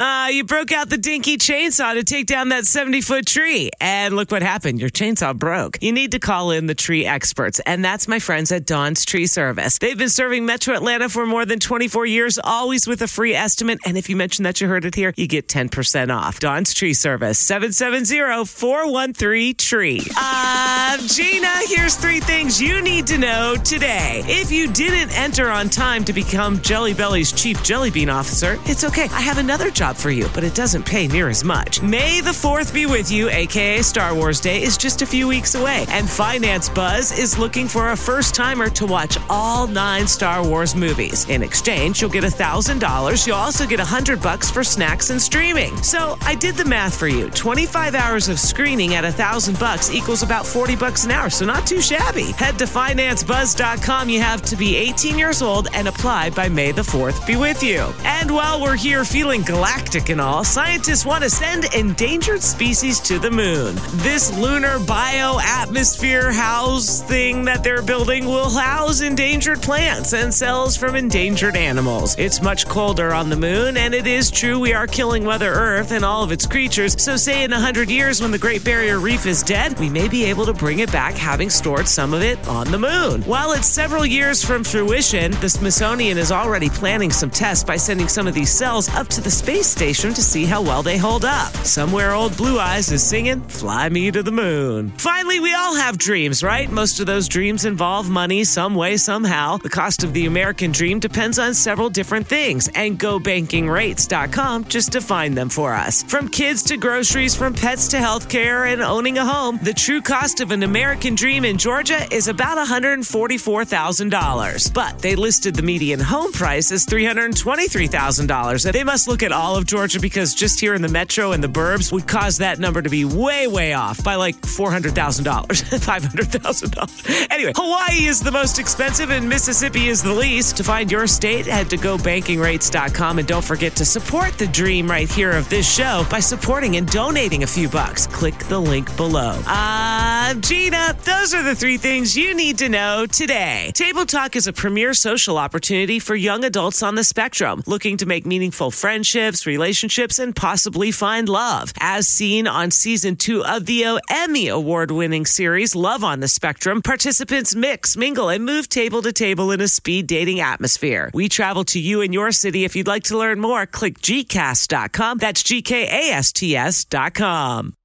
You broke out the dinky chainsaw to take down that 70-foot tree. And look what happened. Your chainsaw broke. You need to call in the tree experts. And that's my friends at Dawn's Tree Service. They've been serving Metro Atlanta for more than 24 years, always with a free estimate. And if you mention that you heard it here, you get 10% off. Dawn's Tree Service, 770-413-TREE. Gina, here's 3 things you need to know today. If you didn't enter on time to become Jelly Belly's Chief Jelly Bean Officer, it's okay. I have another job for you, but it doesn't pay near as much. May the 4th be with you, aka Star Wars Day, is just a few weeks away. And Finance Buzz is looking for a first-timer to watch all 9 Star Wars movies. In exchange, you'll get $1,000. You'll also get $100 for snacks and streaming. So I did the math for you. 25 hours of screening at $1,000 equals about $40 an hour, so not too shabby. Head to financebuzz.com. You have to be 18 years old and apply by May the 4th be with you. And while we're here feeling galactic and all, scientists want to send endangered species to the moon. This lunar bioatmosphere house thing that they're building will house endangered plants and cells from endangered animals. It's much colder on the moon, and it is true we are killing Mother Earth and all of its creatures. So say in 100 years when the Great Barrier Reef is dead, we may be able to bring it back, having stored some of it on the moon. While it's several years from fruition, the Smithsonian is already planning some tests by sending some of these cells up to the space station to see how well they hold up. Somewhere old Blue Eyes is singing, "Fly Me to the Moon." Finally, we all have dreams, right? Most of those dreams involve money some way, somehow. The cost of the American dream depends on several different things, and GoBankingRates.com just defined them for us. From kids to groceries, from pets to healthcare and owning a home, the true cost of an American dream in Georgia is about $144,000. But they listed the median home price as $323,000. And they must look at all of Georgia, because just here in the metro and the burbs would cause that number to be way, way off by like $400,000, $500,000. Anyway, Hawaii is the most expensive and Mississippi is the least. To find your state, head to GoBankingRates.com, and don't forget to support the dream right here of this show by supporting and donating a few bucks. Click the link below. Gina, those are the 3 things you need to know today. Table Talk is a premier social opportunity for young adults on the spectrum looking to make meaningful friendships, relationships, and possibly find love. As seen on season 2 of the Emmy award-winning series Love on the Spectrum, participants mix, mingle, and move table to table in a speed dating atmosphere. We travel to you in your city. If you'd like to learn more, click gcast.com. That's GKASTS.com.